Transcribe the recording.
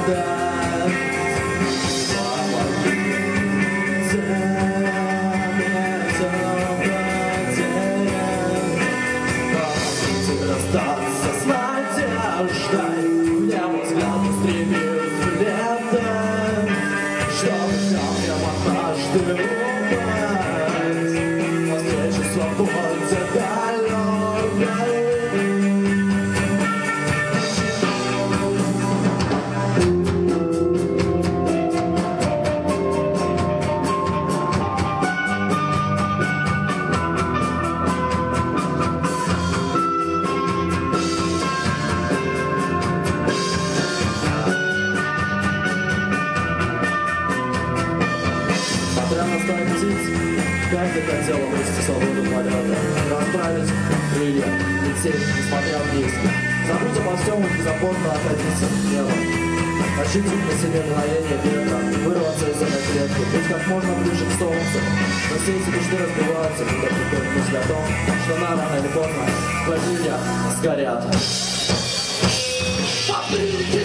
Каждый хотел обрести свободу полета, расправить крылья, лететь, несмотря вниз. Забудь обо всем и беззаботно отойдись от неба. Ощутить на себе мгновение ветра, вырваться из этой клетки, быть как можно ближе к солнцу. Но все эти мечты разбиваются, когда приходит мысль о том, что на рано или поздно твои крылья сгорят.